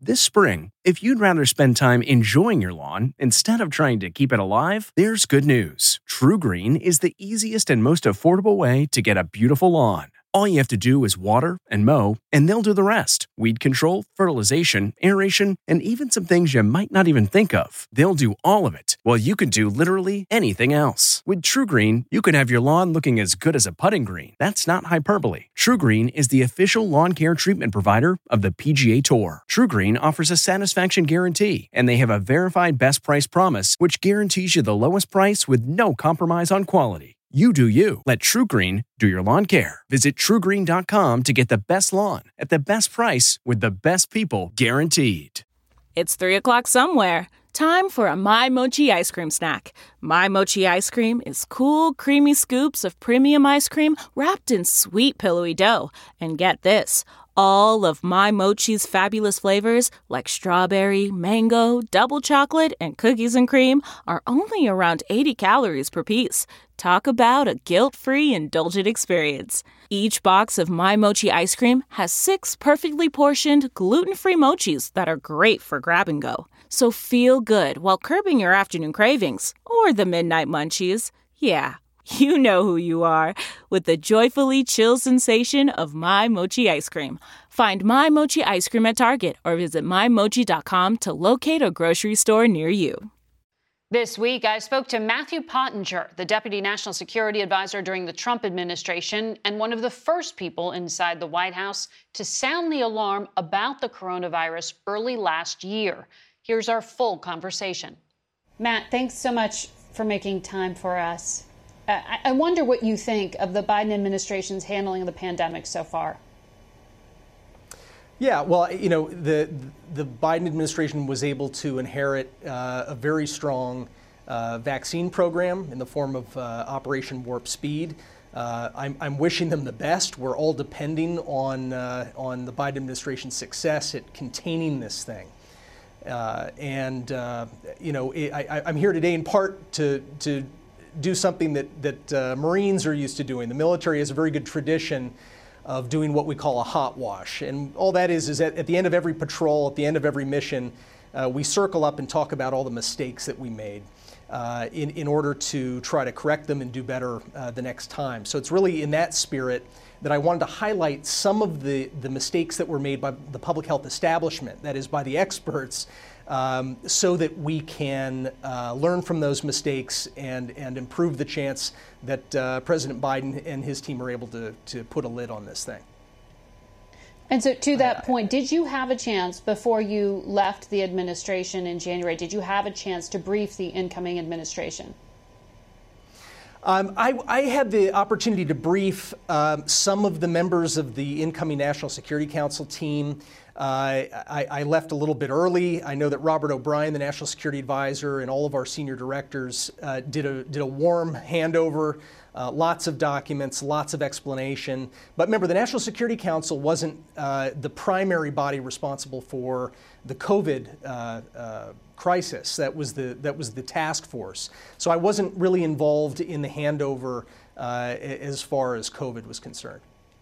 This spring, if you'd rather spend time enjoying your lawn instead of trying to keep it alive, there's good news. TruGreen is the easiest and most affordable way to get a beautiful lawn. All you have to do is water and mow, and they'll do the rest. Weed control, fertilization, aeration, and even some things you might not even think of. They'll do all of it, while you can do literally anything else. With TruGreen, you can have your lawn looking as good as a putting green. That's not hyperbole. TruGreen is the official lawn care treatment provider of the PGA Tour. TruGreen offers a satisfaction guarantee, and they have a verified best price promise, which guarantees you the lowest price with no compromise on quality. You do you. Let TruGreen do your lawn care. Visit TruGreen.com to get the best lawn at the best price with the best people guaranteed. It's 3 o'clock somewhere. Time for a My Mochi ice cream snack. My Mochi ice cream is cool, creamy scoops of premium ice cream wrapped in sweet, pillowy dough. And get this, all of My Mochi's fabulous flavors, like strawberry, mango, double chocolate, and cookies and cream, are only around 80 calories per piece. Talk about a guilt-free, indulgent experience. Each box of My Mochi ice cream has 6 perfectly portioned, gluten-free mochis that are great for grab and go. So feel good while curbing your afternoon cravings, or the midnight munchies. Yeah, you know who you are, with the joyfully chill sensation of My Mochi ice cream. Find My Mochi ice cream at Target or visit MyMochi.com to locate a grocery store near you. This week, I spoke to Matthew Pottinger, the Deputy National Security Advisor during the Trump administration and one of the first people inside the White House to sound the alarm about the coronavirus early last year. Here's our full conversation. Matt, thanks so much for making time for us. I wonder what you think of the Biden administration's handling of the pandemic so far. Yeah, well, you know, the Biden administration was able to inherit a very strong vaccine program in the form of Operation Warp Speed. I'm wishing them the best. We're all depending on the Biden administration's success at containing this thing. You know, I'm here today in part to do something that Marines are used to doing. The military has a very good tradition of doing what we call a hot wash. And all that is that at the end of every patrol, at the end of every mission, we circle up and talk about all the mistakes that we made in order to try to correct them and do better the next time. So it's really in that spirit that I wanted to highlight some of the mistakes that were made by the public health establishment, that is by the experts, so that we can learn from those mistakes and improve the chance that President Biden and his team are able to put a lid on this thing. And so to that point, did you have a chance before you left the administration in January, did you have a chance to brief the incoming administration? I had the opportunity to brief some of the members of the incoming National Security Council team. I left a little bit early. I know that Robert O'Brien, the National Security Advisor, and all of our senior directors did a warm handover, lots of documents, lots of explanation. But remember, the National Security Council wasn't the primary body responsible for the COVID crisis. That was the task force. So I wasn't really involved in the handover as far as COVID was concerned.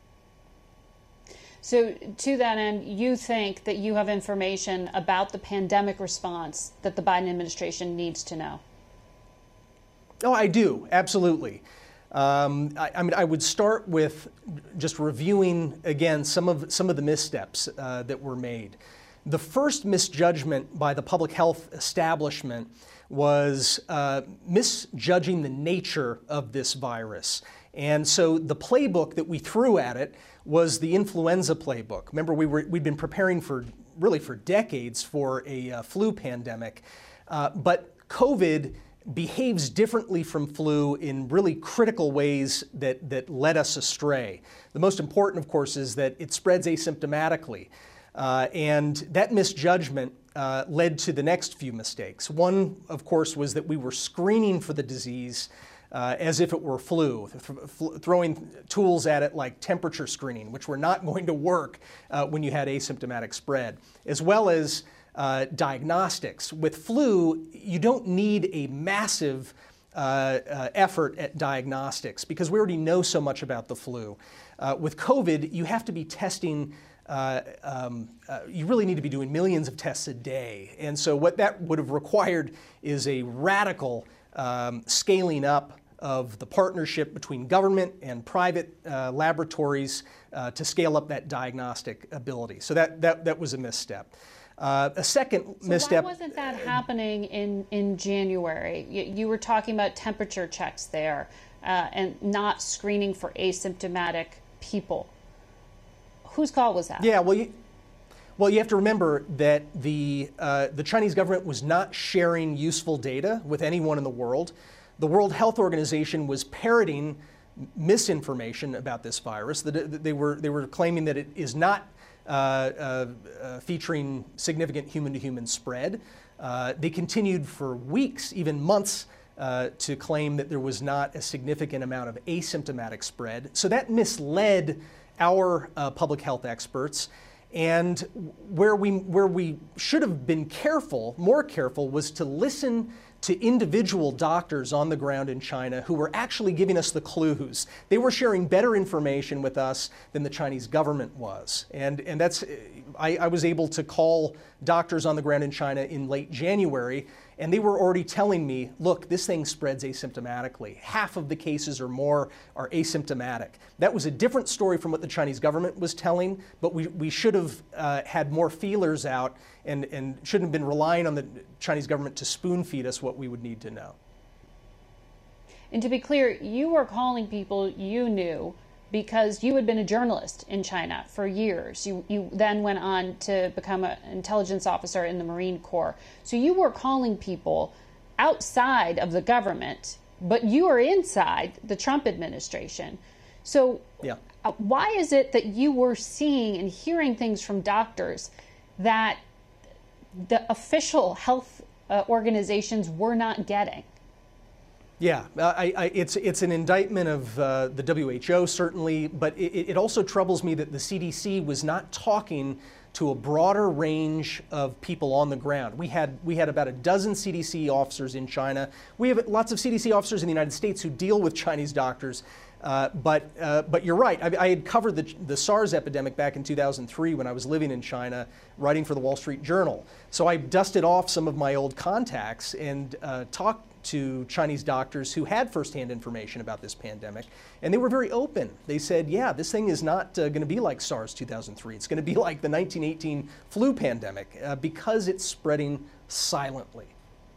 So to that end, you think that you have information about the pandemic response that the Biden administration needs to know? Oh, I do, absolutely. I mean, I would start with just reviewing again some of the missteps that were made. The first misjudgment by the public health establishment was misjudging the nature of this virus. And so the playbook that we threw at it was the influenza playbook. Remember, we'd been preparing for decades for a flu pandemic, but COVID behaves differently from flu in really critical ways that led us astray. The most important, of course, is that it spreads asymptomatically. And that misjudgment led to the next few mistakes. One, of course, was that we were screening for the disease as if it were flu, throwing tools at it like temperature screening, which were not going to work when you had asymptomatic spread, as well as diagnostics. With flu, you don't need a massive effort at diagnostics because we already know so much about the flu. With COVID, you have to be testing you really need to be doing millions of tests a day. And so what that would have required is a radical scaling up of the partnership between government and private laboratories to scale up that diagnostic ability. So that was a misstep. A second misstep. Why wasn't that happening in January? You were talking about temperature checks there and not screening for asymptomatic people. Whose call was that? Yeah, well, you have to remember that the Chinese government was not sharing useful data with anyone in the world. The World Health Organization was parroting misinformation about this virus. They were claiming that it is not featuring significant human-to-human spread. They continued for weeks, even months, to claim that there was not a significant amount of asymptomatic spread. So that misled our public health experts. And where we should have been more careful, was to listen to individual doctors on the ground in China who were actually giving us the clues. They were sharing better information with us than the Chinese government was. And that's, I was able to call doctors on the ground in China in late January, and they were already telling me, look, this thing spreads asymptomatically. Half of the cases or more are asymptomatic. That was a different story from what the Chinese government was telling, but we should have had more feelers out and shouldn't have been relying on the Chinese government to spoon feed us what we would need to know. And to be clear, you were calling people you knew because you had been a journalist in China for years. You then went on to become an intelligence officer in the Marine Corps. So you were calling people outside of the government, but you are inside the Trump administration. So yeah. Why is it that you were seeing and hearing things from doctors that the official health organizations were not getting? Yeah, it's an indictment of the WHO, certainly, but it also troubles me that the CDC was not talking to a broader range of people on the ground. We had about a dozen CDC officers in China. We have lots of CDC officers in the United States who deal with Chinese doctors. But you're right. I had covered the SARS epidemic back in 2003 when I was living in China, writing for the Wall Street Journal. So I dusted off some of my old contacts and talked to Chinese doctors who had firsthand information about this pandemic, and they were very open. They said, yeah, this thing is not going to be like SARS 2003. It's going to be like the 1918 flu pandemic because it's spreading silently.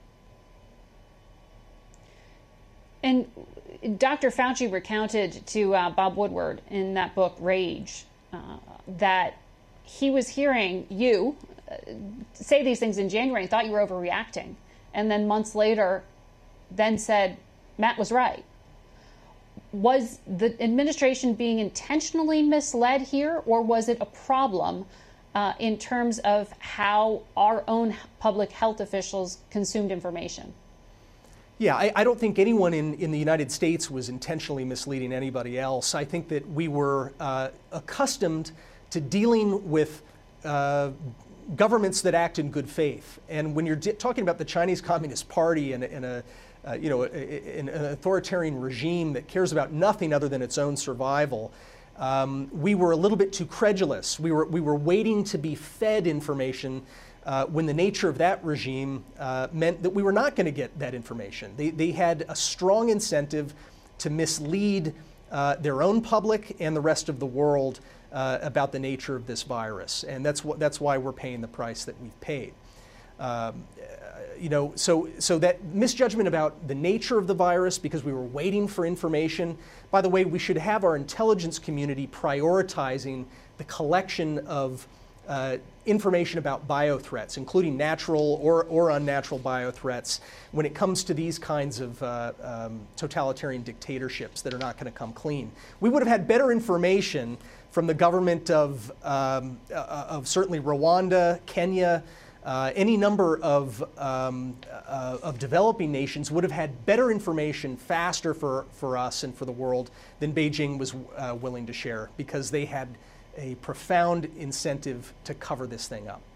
And Dr. Fauci recounted to Bob Woodward in that book, Rage, that he was hearing you say these things in January and thought you were overreacting. And then months later, then said, Matt was right. Was the administration being intentionally misled here, or was it a problem in terms of how our own public health officials consumed information? Yeah, I don't think anyone in the United States was intentionally misleading anybody else. I think that we were accustomed to dealing with governments that act in good faith. And when you're talking about the Chinese Communist Party and an authoritarian regime that cares about nothing other than its own survival, we were a little bit too credulous. We were waiting to be fed information when the nature of that regime meant that we were not going to get that information. They had a strong incentive to mislead their own public and the rest of the world about the nature of this virus, and that's why we're paying the price that we've paid. So that misjudgment about the nature of the virus because we were waiting for information. By the way, we should have our intelligence community prioritizing the collection of information about biothreats, including natural or unnatural biothreats, when it comes to these kinds of totalitarian dictatorships that are not going to come clean. We would have had better information from the government of certainly Rwanda, Kenya, any number of developing nations would have had better information faster for us and for the world than Beijing was willing to share, because they had a profound incentive to cover this thing up.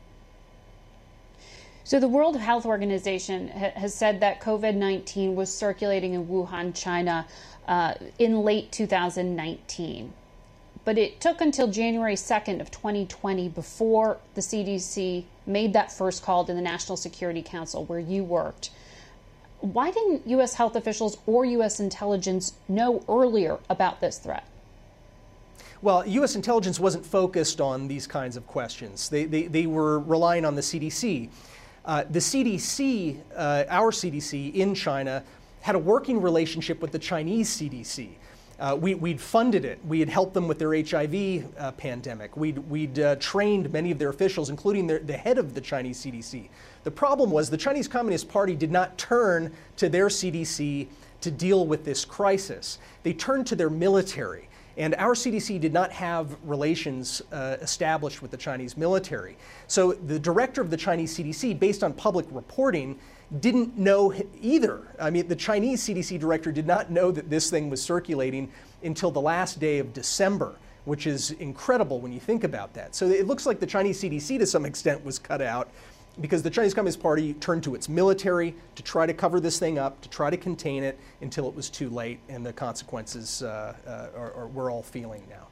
So the World Health Organization has said that COVID-19 was circulating in Wuhan, China in late 2019. but it took until January 2nd of 2020 before the CDC made that first call to the National Security Council where you worked. Why didn't U.S. health officials or U.S. intelligence know earlier about this threat? Well, U.S. intelligence wasn't focused on these kinds of questions. They were relying on the CDC. The CDC, our CDC in China, had a working relationship with the Chinese CDC. We'd funded it. We had helped them with their HIV pandemic. We'd trained many of their officials, including the head of the Chinese CDC. The problem was the Chinese Communist Party did not turn to their CDC to deal with this crisis. They turned to their military. And our CDC did not have relations established with the Chinese military. So the director of the Chinese CDC, based on public reporting, didn't know either. I mean, the Chinese CDC director did not know that this thing was circulating until the last day of December, which is incredible when you think about that. So it looks like the Chinese CDC to some extent was cut out because the Chinese Communist Party turned to its military to try to cover this thing up, to try to contain it until it was too late, and the consequences we're all feeling now.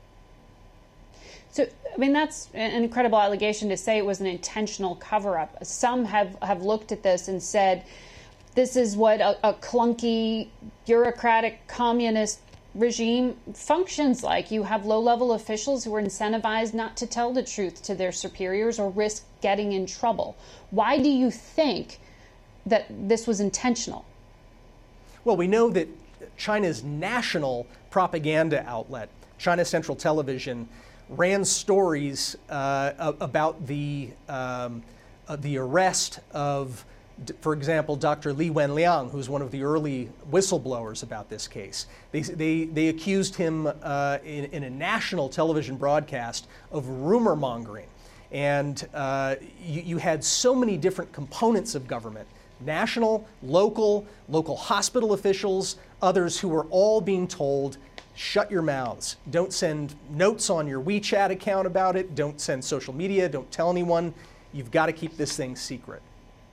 So, I mean, that's an incredible allegation to say it was an intentional cover-up. Some have looked at this and said, this is what a clunky, bureaucratic, communist regime functions like. You have low-level officials who are incentivized not to tell the truth to their superiors or risk getting in trouble. Why do you think that this was intentional? Well, we know that China's national propaganda outlet, China Central Television, ran stories about the arrest of, for example, Dr. Li Wenliang, who's one of the early whistleblowers about this case. They accused him in a national television broadcast of rumor mongering. And you had so many different components of government, national, local hospital officials, others who were all being told, shut your mouths. Don't send notes on your WeChat account about it. Don't send social media. Don't tell anyone. You've got to keep this thing secret.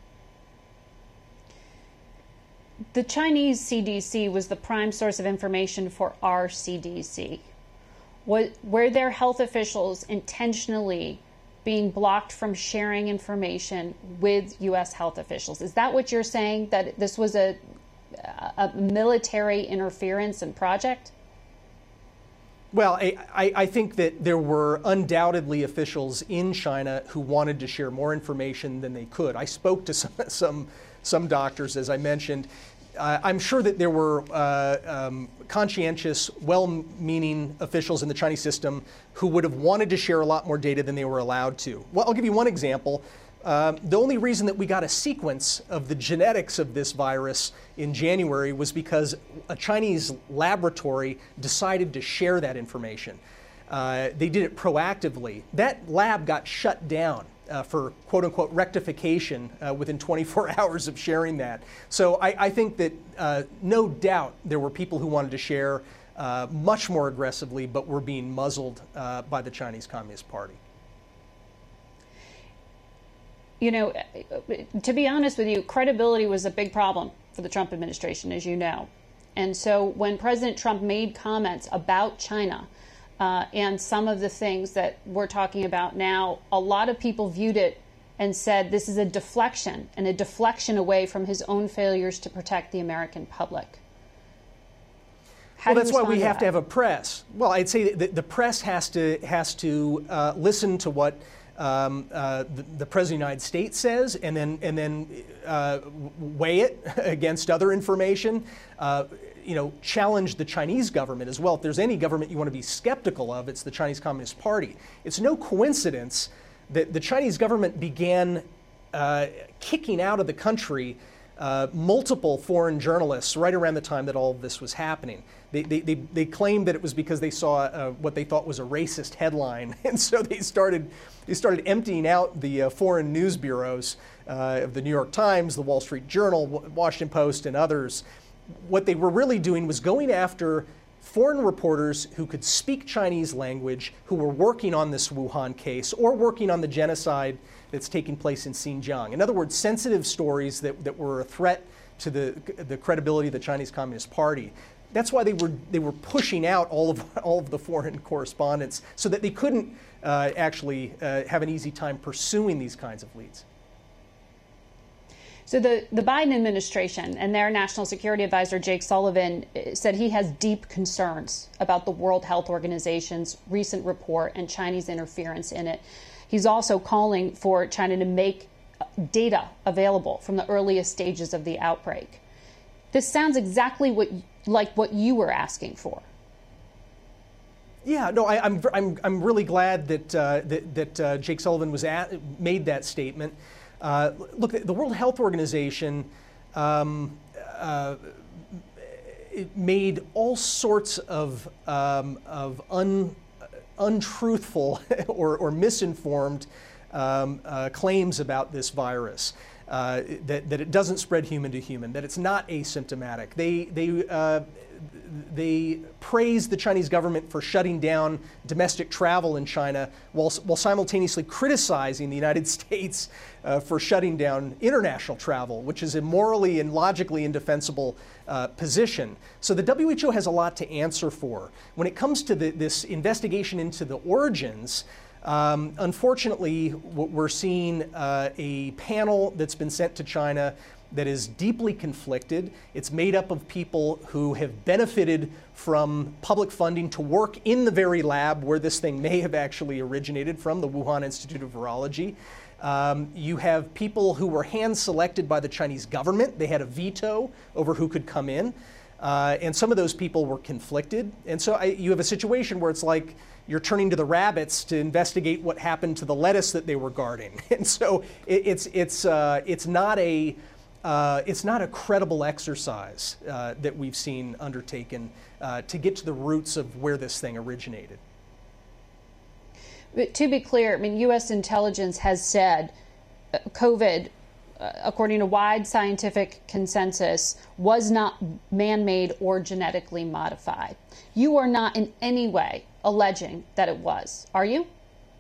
The Chinese CDC was the prime source of information for our CDC. Were their health officials intentionally being blocked from sharing information with U.S. health officials? Is that what you're saying, that this was a military interference and project? Well, I think that there were undoubtedly officials in China who wanted to share more information than they could. I spoke to some doctors, as I mentioned. I'm sure that there were conscientious, well-meaning officials in the Chinese system who would have wanted to share a lot more data than they were allowed to. Well, I'll give you one example. The only reason that we got a sequence of the genetics of this virus in January was because a Chinese laboratory decided to share that information. They did it proactively. That lab got shut down for quote-unquote rectification within 24 hours of sharing that. So I think that no doubt there were people who wanted to share much more aggressively, but were being muzzled by the Chinese Communist Party. You know, to be honest with you, credibility was a big problem for the Trump administration, as you know. And so when President Trump made comments about China and some of the things that we're talking about now, a lot of people viewed it and said this is a deflection, and a deflection away from his own failures to protect the American public. Well, that's why we have to have a press. Well, I'd say that the press has to listen to what the President of the United States says, and then weigh it against other information. Challenge the Chinese government as well. If there's any government you want to be skeptical of, it's the Chinese Communist Party. It's no coincidence that the Chinese government began kicking out of the country multiple foreign journalists right around the time that all of this was happening. They claimed that it was because they saw what they thought was a racist headline, and so they started emptying out the foreign news bureaus of the New York Times, the Wall Street Journal, Washington Post, and others. What they were really doing was going after foreign reporters who could speak Chinese language, who were working on this Wuhan case or working on the genocide that's taking place in Xinjiang. In other words, sensitive stories that were a threat to the credibility of the Chinese Communist Party. That's why they were pushing out all of the foreign correspondence so that they couldn't actually have an easy time pursuing these kinds of leads. So the Biden administration and their National Security Advisor, Jake Sullivan, said he has deep concerns about the World Health Organization's recent report and Chinese interference in it. He's also calling for China to make data available from the earliest stages of the outbreak. This sounds exactly like what you were asking for. Yeah, no, I'm really glad that Jake Sullivan made that statement. Look, the World Health Organization it made all sorts of untruthful or misinformed claims about this virus. That it doesn't spread human to human, that it's not asymptomatic. They praised the Chinese government for shutting down domestic travel in China while simultaneously criticizing the United States for shutting down international travel, which is a morally and logically indefensible position. So the WHO has a lot to answer for. When it comes to this investigation into the origins, unfortunately, we're seeing a panel that's been sent to China that is deeply conflicted. It's made up of people who have benefited from public funding to work in the very lab where this thing may have actually originated from, the Wuhan Institute of Virology. You have people who were hand-selected by the Chinese government. They had a veto over who could come in. And some of those people were conflicted. And so you have a situation where it's like you're turning to the rabbits to investigate what happened to the lettuce that they were guarding. And so it's not a credible exercise that we've seen undertaken to get to the roots of where this thing originated. But to be clear, I mean, U.S. intelligence has said COVID, according to wide scientific consensus, was not man-made or genetically modified. You are not in any way alleging that it was, are you?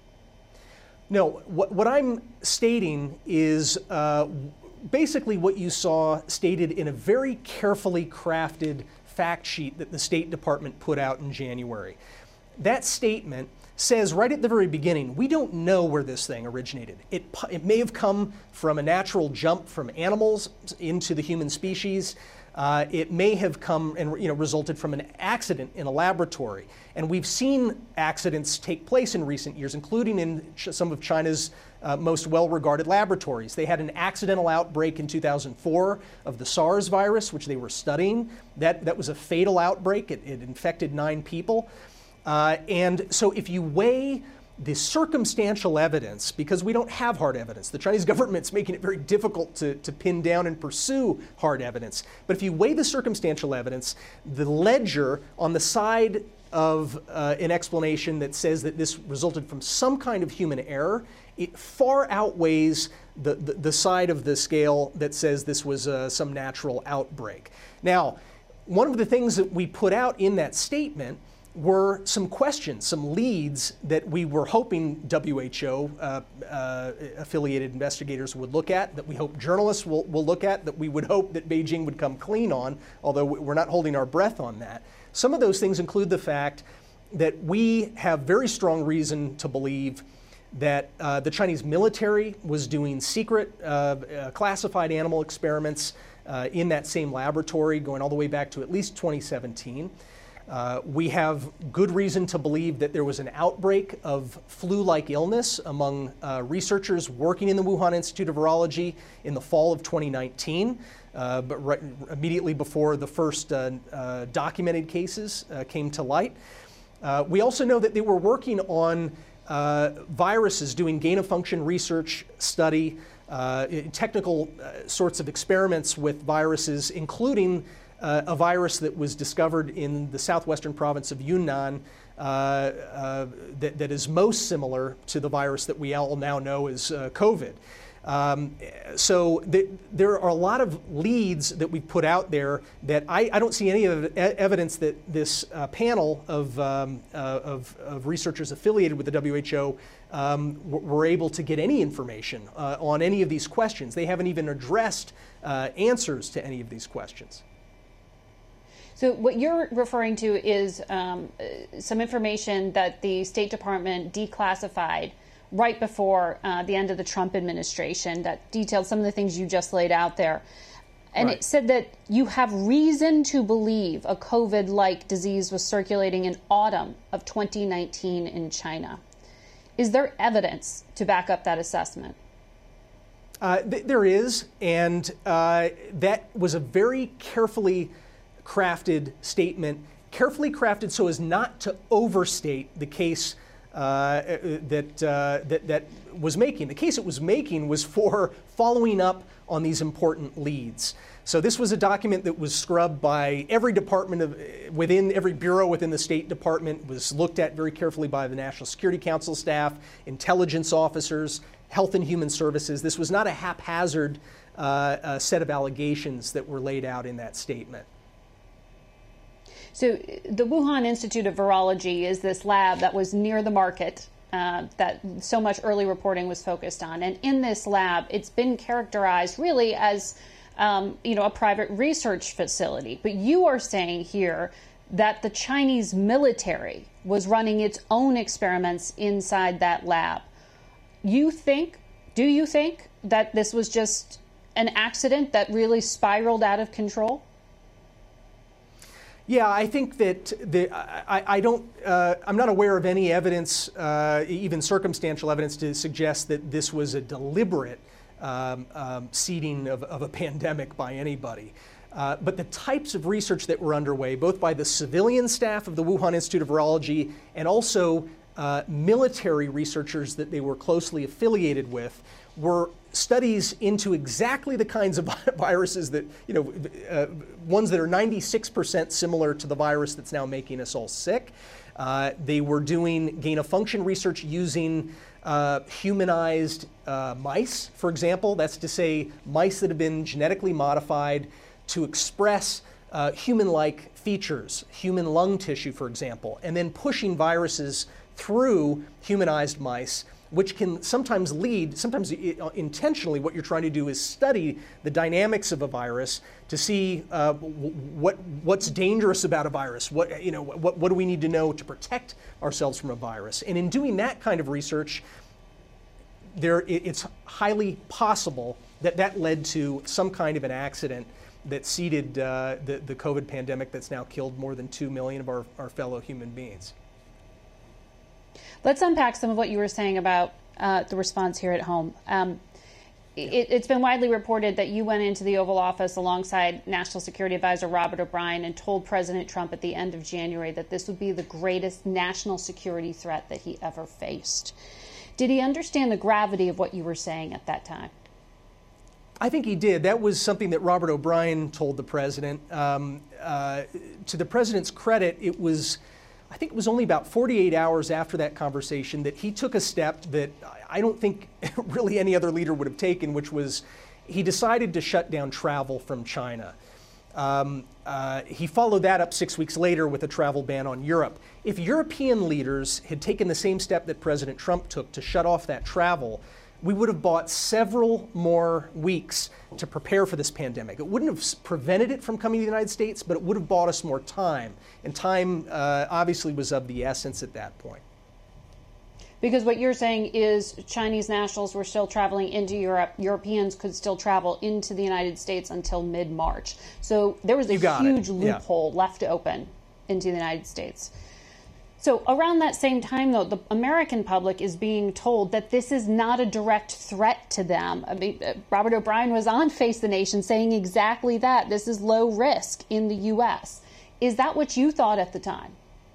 No, what I'm stating is basically what you saw stated in a very carefully crafted fact sheet that the State Department put out in January. That statement says right at the very beginning, we don't know where this thing originated. It may have come from a natural jump from animals into the human species. It may have come and resulted from an accident in a laboratory. And we've seen accidents take place in recent years, including in some of China's most well-regarded laboratories. They had an accidental outbreak in 2004 of the SARS virus, which they were studying. That was a fatal outbreak. It infected 9 people. And so if you weigh the circumstantial evidence, because we don't have hard evidence, the Chinese government's making it very difficult to pin down and pursue hard evidence. But if you weigh the circumstantial evidence, the ledger on the side of an explanation that says that this resulted from some kind of human error, it far outweighs the side of the scale that says this was some natural outbreak. Now, one of the things that we put out in that statement were some questions, some leads that we were hoping WHO affiliated investigators would look at, that we hope journalists will look at, that we would hope that Beijing would come clean on, although we're not holding our breath on that. Some of those things include the fact that we have very strong reason to believe that the Chinese military was doing secret classified animal experiments in that same laboratory going all the way back to at least 2017. We have good reason to believe that there was an outbreak of flu-like illness among researchers working in the Wuhan Institute of Virology in the fall of 2019, but immediately before the first documented cases came to light. We also know that they were working on viruses, doing gain-of-function research study, technical sorts of experiments with viruses, including a virus that was discovered in the southwestern province of Yunnan that is most similar to the virus that we all now know as COVID. So there are a lot of leads that we put out there that I don't see any evidence that this panel of researchers affiliated with the WHO were able to get any information on any of these questions. They haven't even addressed answers to any of these questions. So what you're referring to is some information that the State Department declassified right before the end of the Trump administration that detailed some of the things you just laid out there. And It said that you have reason to believe a COVID-like disease was circulating in autumn of 2019 in China. Is there evidence to back up that assessment? There is, and that was a very carefully crafted statement, carefully crafted so as not to overstate the case that was making. The case it was making was for following up on these important leads. So this was a document that was scrubbed by every department within every bureau within the State Department, was looked at very carefully by the National Security Council staff, intelligence officers, Health and Human Services. This was not a haphazard set of allegations that were laid out in that statement. So the Wuhan Institute of Virology is this lab that was near the market that so much early reporting was focused on. And in this lab, it's been characterized really as a private research facility. But you are saying here that the Chinese military was running its own experiments inside that lab. Do you think that this was just an accident that really spiraled out of control? Yeah, I think that I'm not aware of any evidence, even circumstantial evidence, to suggest that this was a deliberate seeding of a pandemic by anybody. But the types of research that were underway, both by the civilian staff of the Wuhan Institute of Virology and also military researchers that they were closely affiliated with, were studies into exactly the kinds of viruses that, ones that are 96% similar to the virus that's now making us all sick. They were doing gain-of-function research using humanized mice, for example. That's to say, mice that have been genetically modified to express human-like features, human lung tissue, for example, and then pushing viruses through humanized mice, which can sometimes intentionally, what you're trying to do is study the dynamics of a virus to see what's dangerous about a virus. What do we need to know to protect ourselves from a virus? And in doing that kind of research, it's highly possible that led to some kind of an accident that seeded the COVID pandemic that's now killed more than 2 million of our fellow human beings. Let's unpack some of what you were saying about the response here at home. It's been widely reported that you went into the Oval Office alongside National Security Advisor Robert O'Brien and told President Trump at the end of January that this would be the greatest national security threat that he ever faced. Did he understand the gravity of what you were saying at that time? I think he did. That was something that Robert O'Brien told the president. To the president's credit, I think it was only about 48 hours after that conversation that he took a step that I don't think really any other leader would have taken, which was he decided to shut down travel from China. He followed that up 6 weeks later with a travel ban on Europe. If European leaders had taken the same step that President Trump took to shut off that travel, we would have bought several more weeks to prepare for this pandemic. It wouldn't have prevented it from coming to the United States, but it would have bought us more time. And time obviously was of the essence at that point. Because what you're saying is Chinese nationals were still traveling into Europe. Europeans could still travel into the United States until mid-March. So there was a huge loophole left open into the United States. So around that same time, though, the American public is being told that this is not a direct threat to them. I mean, Robert O'Brien was on Face the Nation saying exactly that. This is low risk in the U.S. Is that what you thought at the time?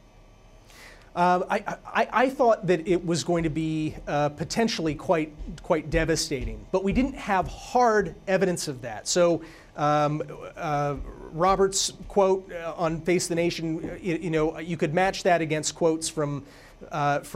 I thought that it was going to be potentially quite devastating, but we didn't have hard evidence of that. So Robert's quote on Face the Nation, you could match that against quotes from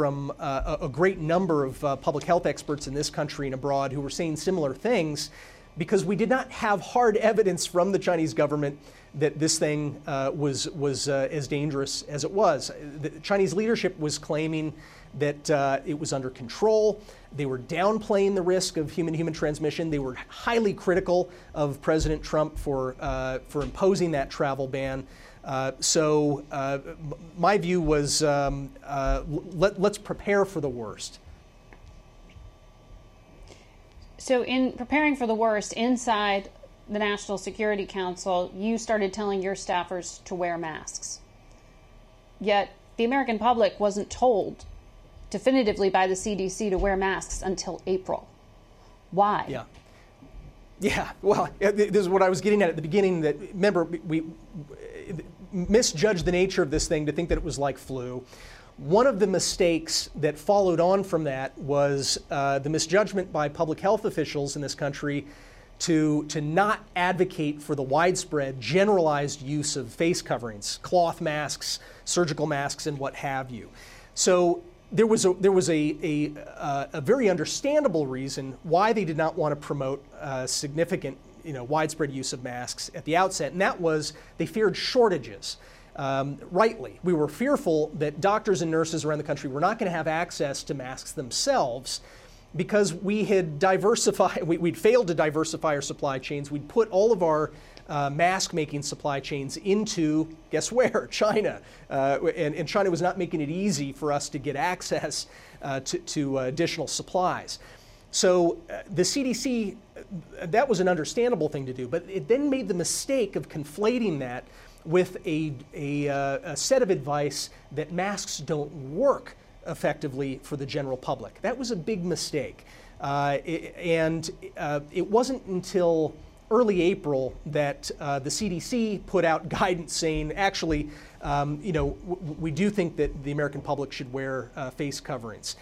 a great number of public health experts in this country and abroad who were saying similar things. because we did not have hard evidence from the Chinese government that this thing was as dangerous as it was. The Chinese leadership was claiming that it was under control. They were downplaying the risk of human-human transmission. They were highly critical of President Trump for imposing that travel ban. So my view was let's prepare for the worst. So in preparing for the worst inside the National Security Council, you started telling your staffers to wear masks. Yet the American public wasn't told definitively by the CDC to wear masks until April. Why? Yeah. Well, this is what I was getting at the beginning. That, remember, we misjudged the nature of this thing to think that it was like flu. One of the mistakes that followed on from that was the misjudgment by public health officials in this country to not advocate for the widespread, generalized use of face coverings, cloth masks, surgical masks, and what have you. So there was a very understandable reason why they did not want to promote significant, widespread use of masks at the outset, and that was they feared shortages. Rightly, we were fearful that doctors and nurses around the country were not going to have access to masks themselves because we had we'd failed to diversify our supply chains. We'd put all of our mask-making supply chains into, guess where? China. And China was not making it easy for us to get access to additional supplies. So the CDC, that was an understandable thing to do, but it then made the mistake of conflating that with a set of advice that masks don't work effectively for the general public. That was a big mistake. And it wasn't until early April that the CDC put out guidance saying, actually, we do think that the American public should wear face coverings.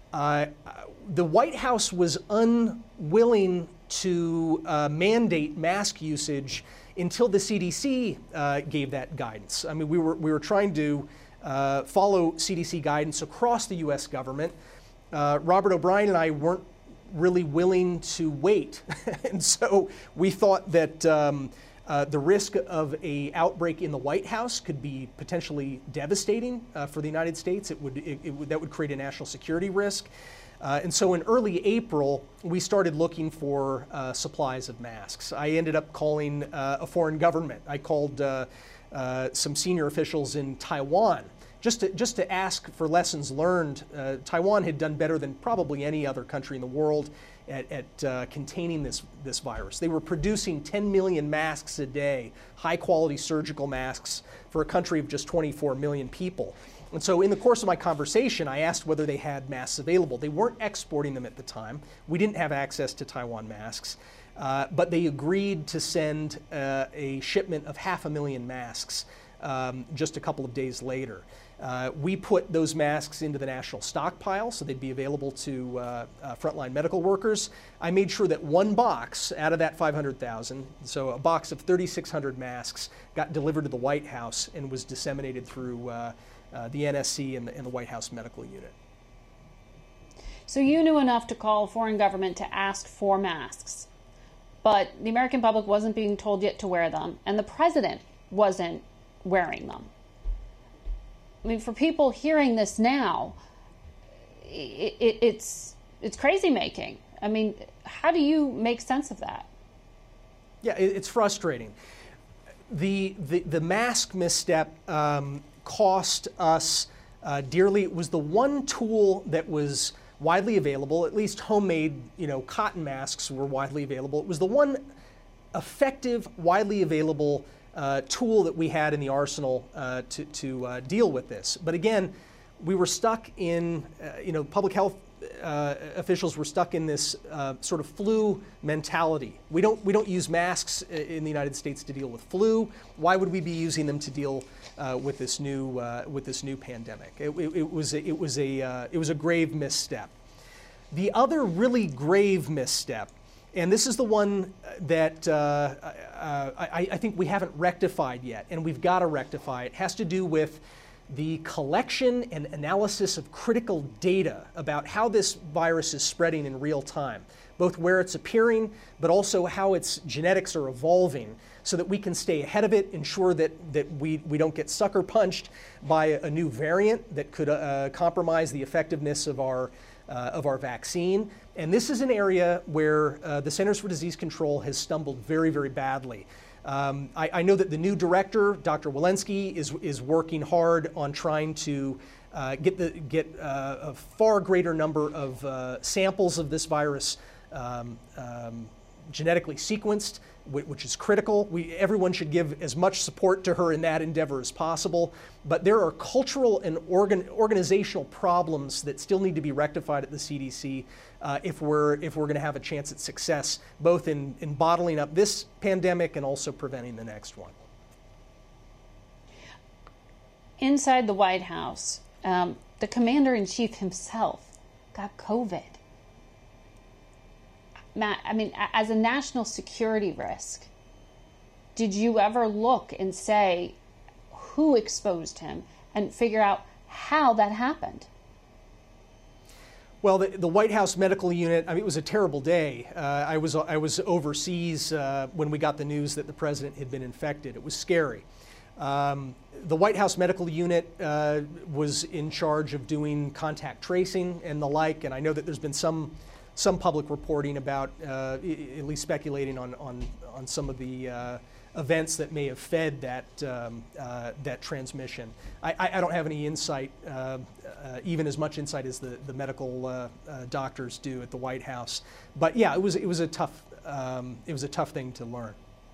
The White House was unwilling to mandate mask usage until the CDC gave that guidance. I mean, we were trying to follow CDC guidance across the U.S. government. Robert O'Brien and I weren't really willing to wait, and so we thought that the risk of an outbreak in the White House could be potentially devastating for the United States. That would create a national security risk. And so in early April, we started looking for supplies of masks. I ended up calling a foreign government. I called some senior officials in Taiwan just to ask for lessons learned. Taiwan had done better than probably any other country in the world at containing this virus. They were producing 10 million masks a day, high-quality surgical masks for a country of just 24 million people. And so in the course of my conversation, I asked whether they had masks available. They weren't exporting them at the time. We didn't have access to Taiwan masks, but they agreed to send a shipment of 500,000 masks just a couple of days later. We put those masks into the national stockpile so they'd be available to frontline medical workers. I made sure that one box out of that 500,000, so a box of 3,600 masks, got delivered to the White House and was disseminated through the NSC and the White House Medical Unit. So you knew enough to call a foreign government to ask for masks, but the American public wasn't being told yet to wear them, and the president wasn't wearing them. I mean, for people hearing this now, it's crazy making. I mean, how do you make sense of that? Yeah, it's frustrating. The mask misstep cost us dearly. It was the one tool that was widely available. At least homemade, cotton masks were widely available. It was the one effective, widely available tool that we had in the arsenal to deal with this. But again, we were stuck in, public health officials were stuck in this sort of flu mentality. We don't use masks in the United States to deal with flu. Why would we be using them to deal with this new pandemic? It was a grave misstep. The other really grave misstep, and this is the one that I think we haven't rectified yet, and we've got to rectify it, has to do with the collection and analysis of critical data about how this virus is spreading in real time. both where it's appearing, but also how its genetics are evolving, so that we can stay ahead of it, ensure that we don't get sucker punched by a new variant that could compromise the effectiveness of our vaccine. And this is an area where the Centers for Disease Control has stumbled very, very badly. I know that the new director, Dr. Walensky, is working hard on trying to get a far greater number of samples of this virus genetically sequenced, which is critical. Everyone should give as much support to her in that endeavor as possible. But there are cultural and organizational problems that still need to be rectified at the CDC if we're going to have a chance at success, both in bottling up this pandemic and also preventing the next one. Inside the White House, the commander-in-chief himself got COVID. Matt, I mean, as a national security risk, did you ever look and say who exposed him and figure out how that happened? Well, the White House medical unit, I mean, it was a terrible day. I was overseas when we got the news that the president had been infected. It was scary. The White House medical unit was in charge of doing contact tracing and the like, and I know that there's been some public reporting about, at least speculating on some of the events that may have fed that transmission. I don't have any insight, even as much insight as the medical doctors do at the White House. But yeah, it was a tough thing to learn.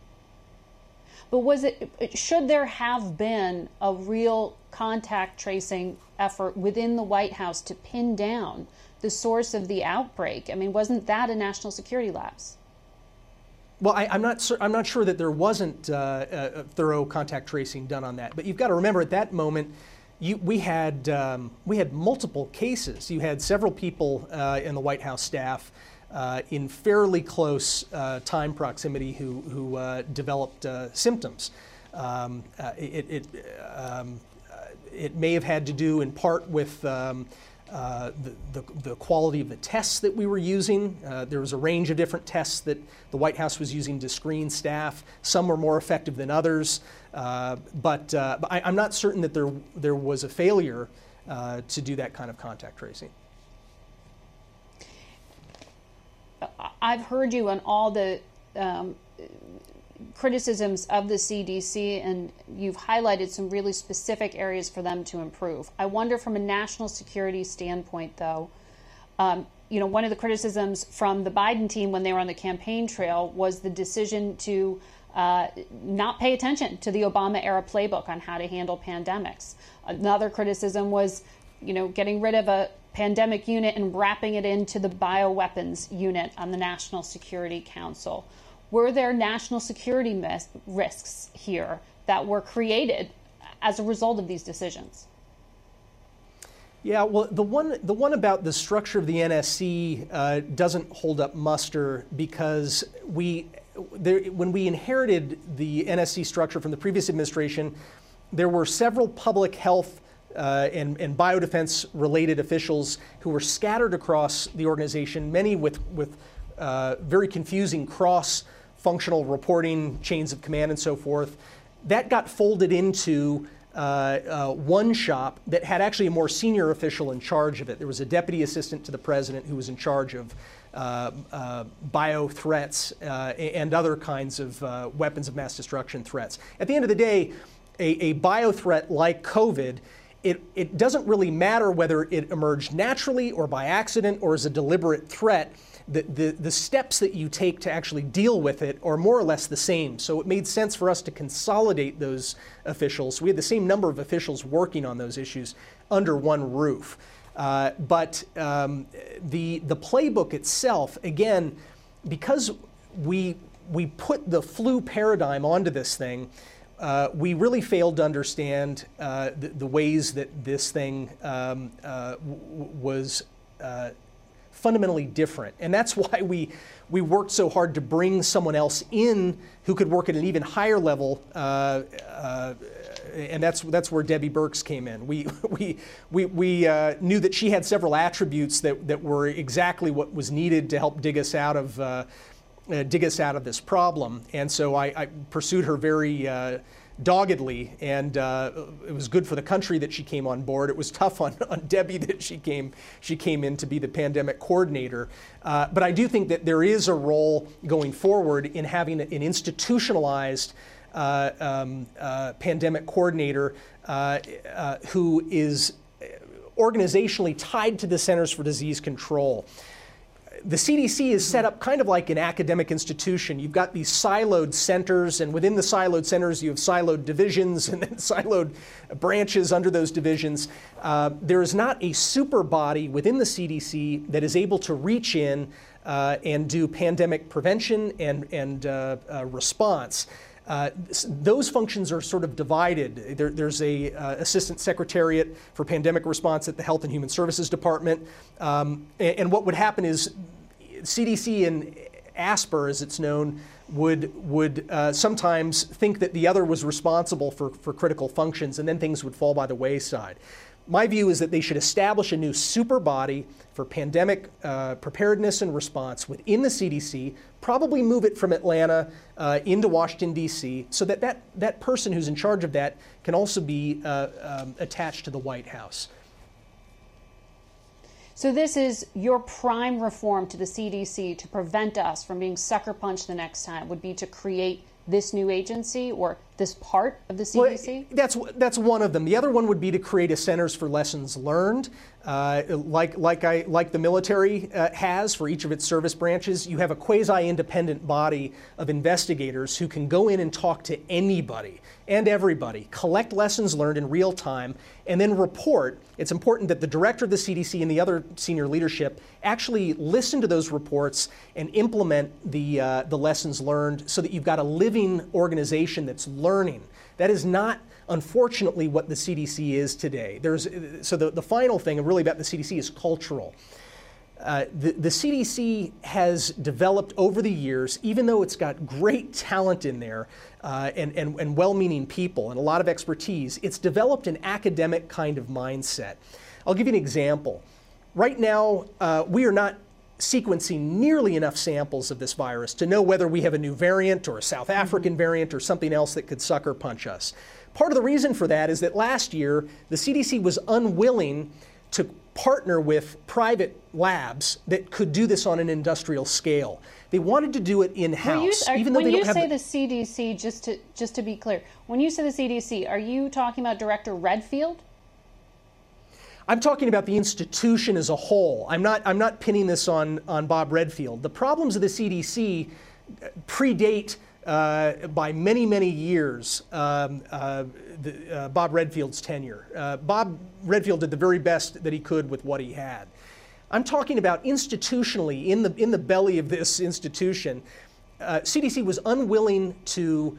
But should there have been a real contact tracing effort within the White House to pin down the source of the outbreak? I mean, wasn't that a national security lapse? Well, I'm not sure that there wasn't a thorough contact tracing done on that. But you've got to remember, at that moment, we had multiple cases. You had several people in the White House staff in fairly close time proximity who developed symptoms. It may have had to do in part with the quality of the tests that we were using. There was a range of different tests that the White House was using to screen staff. Some were more effective than others, but I'm not certain that there was a failure to do that kind of contact tracing. I've heard you on all the criticisms of the CDC, and you've highlighted some really specific areas for them to improve. I wonder, from a national security standpoint, though, one of the criticisms from the Biden team when they were on the campaign trail was the decision to not pay attention to the Obama-era playbook on how to handle pandemics. Another criticism was, getting rid of a pandemic unit and wrapping it into the bioweapons unit on the National Security Council. Were there national security risks here that were created as a result of these decisions? Yeah, well, the one about the structure of the NSC doesn't hold up muster, because when we inherited the NSC structure from the previous administration, there were several public health and biodefense related officials who were scattered across the organization, many with very confusing cross-functional reporting chains of command and so forth. That got folded into one shop that had actually a more senior official in charge of it. There was a deputy assistant to the president who was in charge of bio threats and other kinds of weapons of mass destruction threats. At the end of the day, a bio threat like COVID, it doesn't really matter whether it emerged naturally or by accident or as a deliberate threat. The steps that you take to actually deal with it are more or less the same. So it made sense for us to consolidate those officials. We had the same number of officials working on those issues under one roof. But the playbook itself, again, because we put the flu paradigm onto this thing, we really failed to understand the ways that this thing was fundamentally different. And that's why we worked so hard to bring someone else in who could work at an even higher level and that's where Debbie Birx came in. We knew that she had several attributes that were exactly what was needed to help dig us out of this problem, and so I pursued her very doggedly, and it was good for the country that she came on board. It was tough on Debbie that she came in to be the pandemic coordinator. But I do think that there is a role going forward in having an institutionalized pandemic coordinator who is organizationally tied to the Centers for Disease Control. The CDC is set up kind of like an academic institution. You've got these siloed centers, and within the siloed centers you have siloed divisions and then siloed branches under those divisions. There is not a super body within the CDC that is able to reach in and do pandemic prevention and response. Those functions are sort of divided. There's a assistant secretariat for pandemic response at the Health and Human Services Department, and what would happen is CDC and ASPR, as it's known, would sometimes think that the other was responsible for critical functions, and then things would fall by the wayside. My view is that they should establish a new super body for pandemic preparedness and response within the CDC, probably move it from Atlanta into Washington, D.C., so that person who's in charge of that can also be attached to the White House. So this is your prime reform to the CDC to prevent us from being sucker punched the next time, would be to create this new agency or this part of the CDC? Well, that's one of them. The other one would be to create a Centers for Lessons Learned, like the military has for each of its service branches. You have a quasi-independent body of investigators who can go in and talk to anybody and everybody, collect lessons learned in real time, and then report. It's important that the director of the CDC and the other senior leadership actually listen to those reports and implement the lessons learned so that you've got a living organization that's learning. That is not, unfortunately, what the CDC is today. So the final thing really about the CDC is cultural. The CDC has developed over the years, even though it's got great talent in there and well-meaning people and a lot of expertise, it's developed an academic kind of mindset. I'll give you an example. Right now, we are not sequencing nearly enough samples of this virus to know whether we have a new variant or a South African variant or something else that could sucker punch us. Part of the reason for that is that last year, the CDC was unwilling to partner with private labs that could do this on an industrial scale. They wanted to do it in-house, even though they don't have the CDC, just to be clear, when you say the CDC, are you talking about Director Redfield? I'm talking about the institution as a whole. I'm not pinning this on Bob Redfield. The problems of the CDC predate by many, many years Bob Redfield's tenure. Bob Redfield did the very best that he could with what he had. I'm talking about institutionally, in the belly of this institution, CDC was unwilling to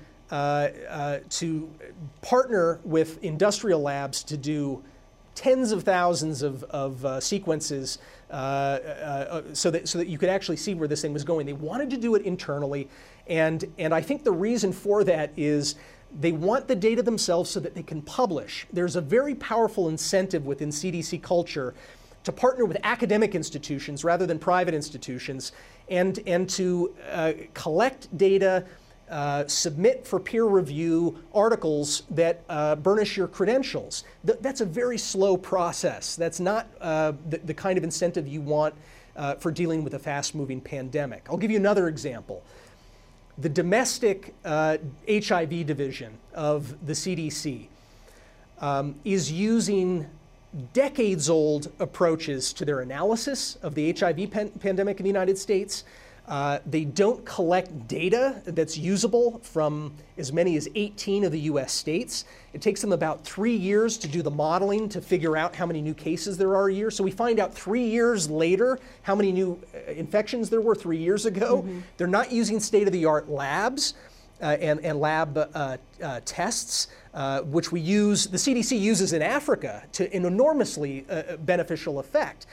partner with industrial labs to do tens of thousands of sequences so that you could actually see where this thing was going. They wanted to do it internally, and I think the reason for that is they want the data themselves so that they can publish. There's a very powerful incentive within CDC culture to partner with academic institutions rather than private institutions, and to collect data, submit for peer review articles that burnish your credentials. That's a very slow process. That's not the kind of incentive you want for dealing with a fast-moving pandemic. I'll give you another example. The domestic HIV division of the CDC is using decades-old approaches to their analysis of the HIV pandemic in the United States. They don't collect data that's usable from as many as 18 of the US states. It takes them about 3 years to do the modeling to figure out how many new cases there are a year. So we find out 3 years later how many new infections there were 3 years ago. Mm-hmm. They're not using state-of-the-art labs and lab tests, which the CDC uses in Africa to an enormously beneficial effect.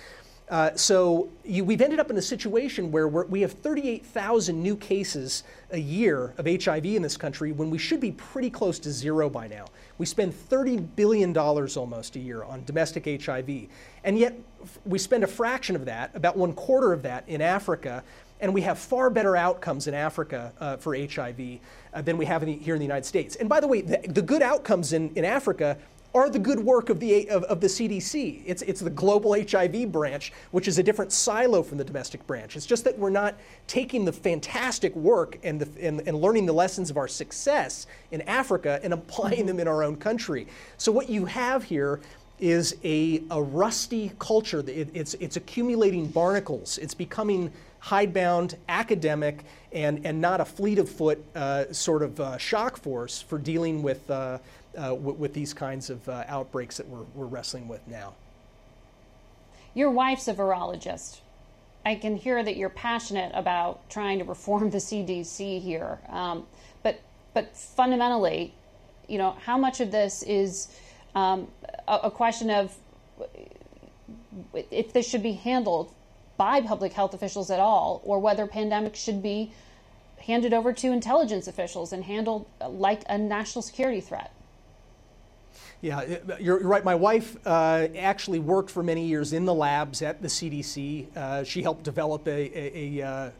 We've ended up in a situation where we have 38,000 new cases a year of HIV in this country when we should be pretty close to zero by now. We spend $30 billion almost a year on domestic HIV, and yet we spend a fraction of that, about 1/4 of that, in Africa, and we have far better outcomes in Africa for HIV than we have here in the United States. And by the way, the good outcomes in Africa are the good work of the CDC. It's the global HIV branch, which is a different silo from the domestic branch. It's just that we're not taking the fantastic work and learning the lessons of our success in Africa and applying them in our own country. So what you have here is a rusty culture. It's accumulating barnacles. It's becoming hidebound, academic, and not a fleet of foot sort of shock force for dealing with these kinds of outbreaks that we're wrestling with now. Your wife's a virologist. I can hear that you're passionate about trying to reform the CDC here. But fundamentally, how much of this is a question of if this should be handled by public health officials at all, or whether pandemics should be handed over to intelligence officials and handled like a national security threat? Yeah, you're right. My wife actually worked for many years in the labs at the CDC. She helped develop an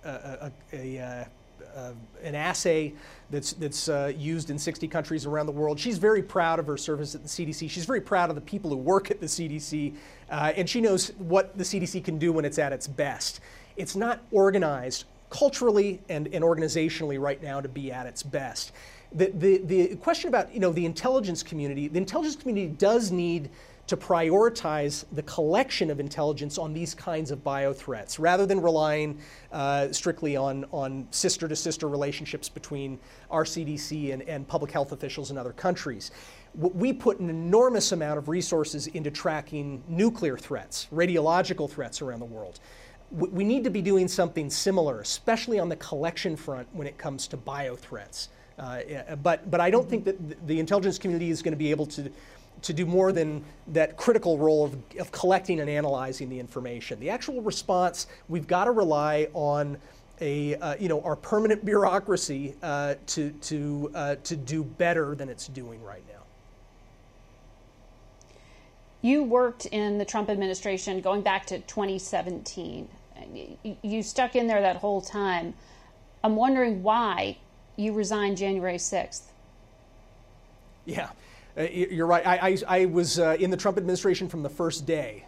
assay that's used in 60 countries around the world. She's very proud of her service at the CDC. She's very proud of the people who work at the CDC, and she knows what the CDC can do when it's at its best. It's not organized culturally and organizationally right now to be at its best. The question about the intelligence community does need to prioritize the collection of intelligence on these kinds of bio-threats rather than relying strictly on sister-to-sister relationships between our CDC and public health officials in other countries. We put an enormous amount of resources into tracking nuclear threats, radiological threats around the world. We need to be doing something similar, especially on the collection front when it comes to bio-threats. But I don't think that the intelligence community is going to be able to do more than that critical role of collecting and analyzing the information. The actual response, we've got to rely on our permanent bureaucracy to do better than it's doing right now. You worked in the Trump administration going back to 2017. You stuck in there that whole time. I'm wondering why you resigned January 6th. Yeah, you're right. I was in the Trump administration from the first day.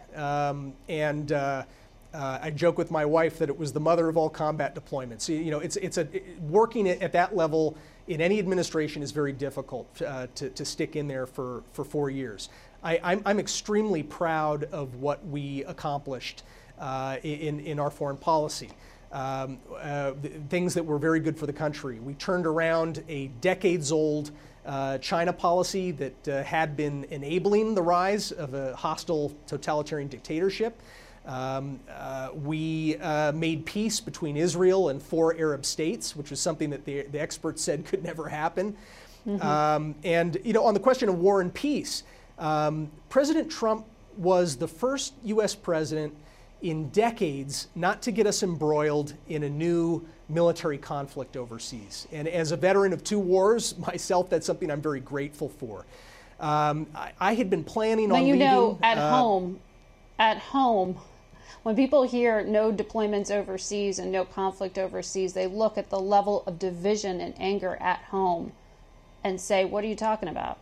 I joke with my wife that it was the mother of all combat deployments. Working at that level in any administration is very difficult to stick in there for 4 years. I'm extremely proud of what we accomplished in our foreign policy. Things that were very good for the country. We turned around a decades-old China policy that had been enabling the rise of a hostile totalitarian dictatorship. We made peace between Israel and 4 Arab states, which was something that the experts said could never happen. Mm-hmm. On the question of war and peace, President Trump was the first U.S. president in decades not to get us embroiled in a new military conflict overseas. And as a veteran of 2 wars myself, that's something I'm very grateful for. I had been planning on leaving. At home, when people hear no deployments overseas and no conflict overseas, they look at the level of division and anger at home and say, what are you talking about?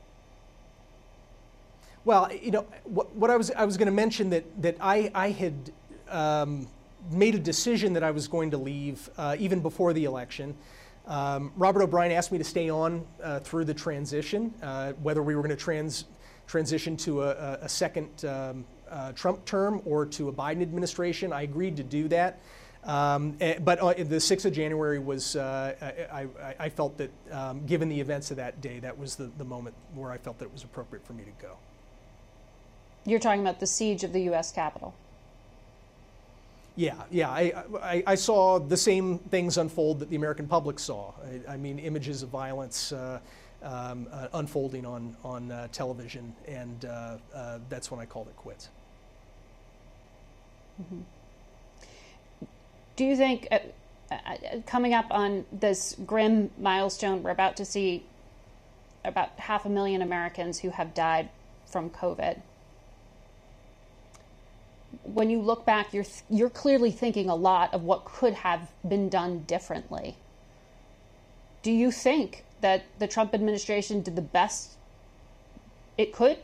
Well, what I was going to mention that I had made a decision that I was going to leave even before the election. Robert O'Brien asked me to stay on through the transition, whether we were going to transition to a second Trump term or to a Biden administration. I agreed to do that. But the 6th of January was, I felt that given the events of that day, that was the moment where I felt that it was appropriate for me to go. You're talking about the siege of the U.S. Capitol. Yeah. I saw the same things unfold that the American public saw. I mean, images of violence unfolding on television, and that's when I called it quits. Mm-hmm. Do you think, coming up on this grim milestone, we're about to see about 500,000 Americans who have died from COVID. When you look back, you're clearly thinking a lot of what could have been done differently. Do you think that the Trump administration did the best it could?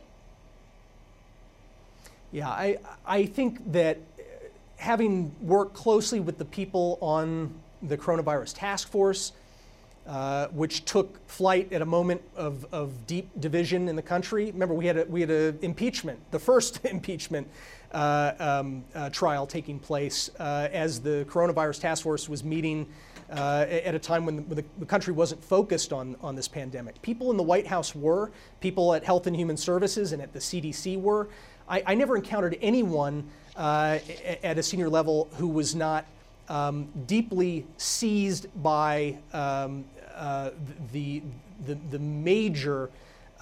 Yeah, I think that having worked closely with the people on the coronavirus task force, which took flight at a moment of deep division in the country. Remember, we had a impeachment, the first impeachment trial taking place as the coronavirus task force was meeting at a time when the country wasn't focused on this pandemic. People in the White House were, people at Health and Human Services and at the CDC were. I never encountered anyone at a senior level who was not deeply seized by the major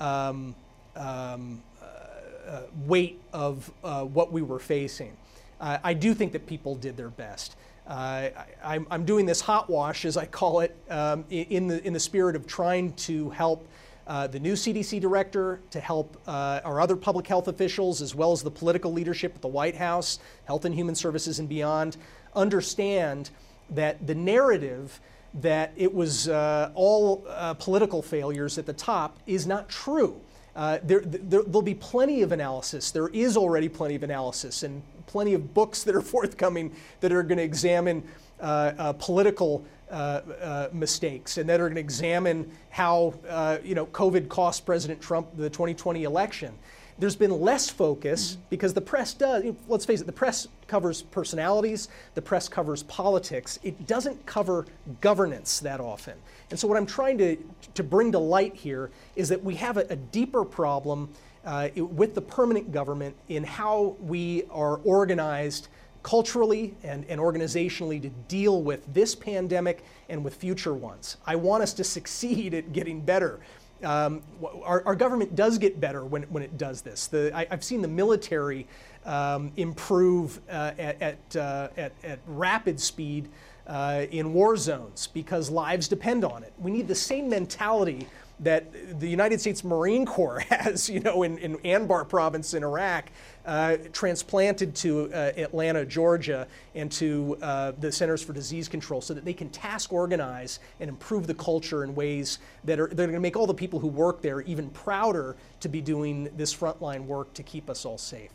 weight of what we were facing. I do think that people did their best. I'm doing this hot wash, as I call it, in the spirit of trying to help the new CDC director, to help our other public health officials, as well as the political leadership at the White House, Health and Human Services and beyond, understand that the narrative that it was all political failures at the top is not true. There'll be plenty of analysis. There is already plenty of analysis and plenty of books that are forthcoming that are going to examine political mistakes and that are going to examine how COVID cost President Trump the 2020 election. There's been less focus because the press does, let's face it, the press covers personalities, the press covers politics. It doesn't cover governance that often. And so what I'm trying to bring to light here is that we have a deeper problem with the permanent government in how we are organized culturally and organizationally to deal with this pandemic and with future ones. I want us to succeed at getting better. Our government does get better when it does this. I've seen the military improve at rapid speed in war zones because lives depend on it. We need the same mentality that the United States Marine Corps has, in Anbar province in Iraq, transplanted to Atlanta, Georgia, and to the Centers for Disease Control so that they can task organize and improve the culture in ways that are going to make all the people who work there even prouder to be doing this frontline work to keep us all safe.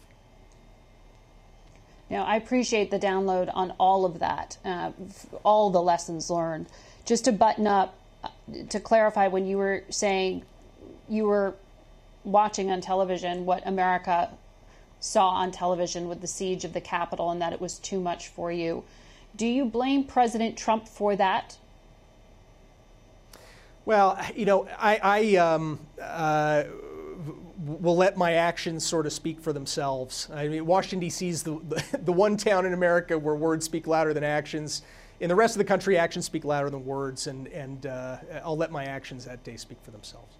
Now, I appreciate the download on all of that, all the lessons learned. Just to button up, to clarify, when you were saying you were watching on television what America saw on television with the siege of the Capitol and that it was too much for you, do you blame President Trump for that? Well, I will let my actions sort of speak for themselves. I mean, Washington, D.C. is the one town in America where words speak louder than actions. In the rest of the country, actions speak louder than words, and I'll let my actions that day speak for themselves.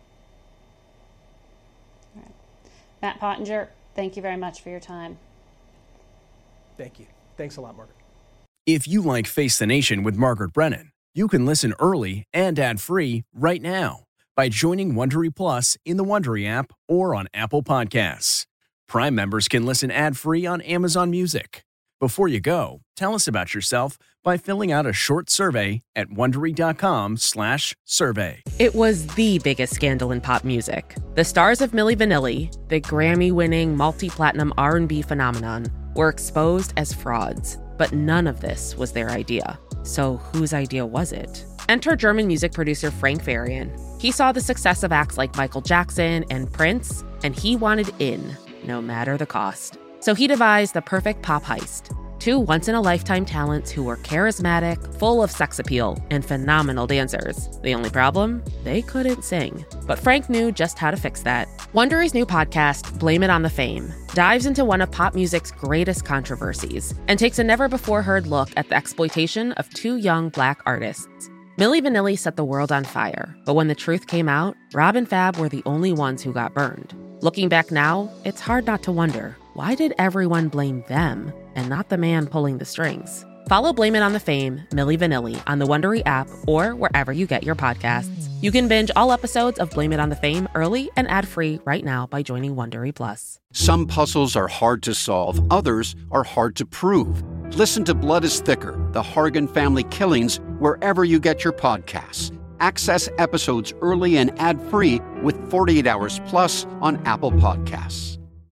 All right. Matt Pottinger, thank you very much for your time. Thank you. Thanks a lot, Margaret. If you like Face the Nation with Margaret Brennan, you can listen early and ad-free right now by joining Wondery Plus in the Wondery app or on Apple Podcasts. Prime members can listen ad-free on Amazon Music. Before you go, tell us about yourself by filling out a short survey at Wondery.com/survey. It was the biggest scandal in pop music. The stars of Milli Vanilli, the Grammy-winning multi-platinum R&B phenomenon, were exposed as frauds. But none of this was their idea. So whose idea was it? Enter German music producer Frank Farian. He saw the success of acts like Michael Jackson and Prince, and he wanted in, no matter the cost. So he devised the perfect pop heist. Two once-in-a-lifetime talents who were charismatic, full of sex appeal, and phenomenal dancers. The only problem? They couldn't sing. But Frank knew just how to fix that. Wondery's new podcast, Blame It on the Fame, dives into one of pop music's greatest controversies and takes a never-before-heard look at the exploitation of two young Black artists. Milli Vanilli set the world on fire, but when the truth came out, Rob and Fab were the only ones who got burned. Looking back now, it's hard not to wonder, why did everyone blame them and not the man pulling the strings? Follow Blame It on the Fame, Milli Vanilli, on the Wondery app or wherever you get your podcasts. You can binge all episodes of Blame It on the Fame early and ad-free right now by joining Wondery Plus. Some puzzles are hard to solve. Others are hard to prove. Listen to Blood is Thicker, The Hargan Family Killings, wherever you get your podcasts. Access episodes early and ad-free with 48 Hours Plus on Apple Podcasts.